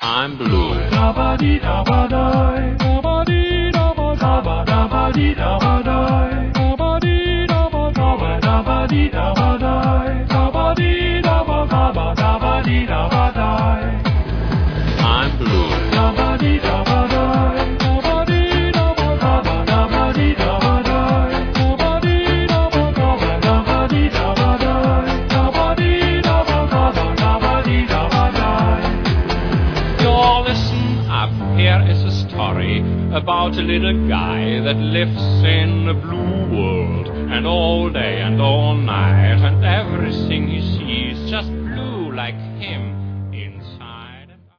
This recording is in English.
I'm blue. I'm blue. Here is a story about a little guy that lives in a blue world, and all day and all night, and everything he sees just